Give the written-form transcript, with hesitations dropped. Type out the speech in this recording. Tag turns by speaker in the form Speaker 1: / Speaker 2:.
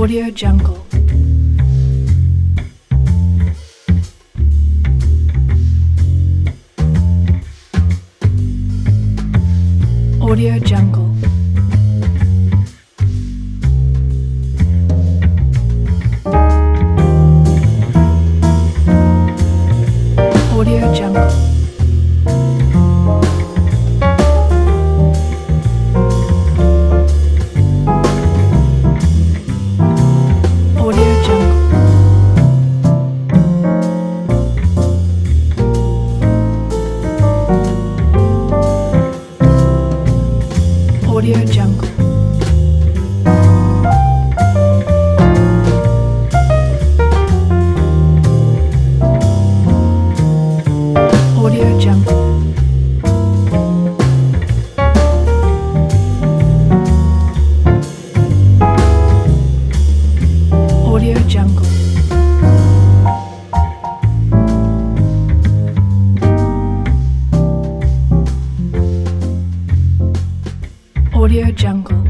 Speaker 1: Audio Jungle. Audio Jungle. Audio Jungle. Audio Jungle. Audio Jungle. Audio Jungle. Audio Jungle. Audio Jungle.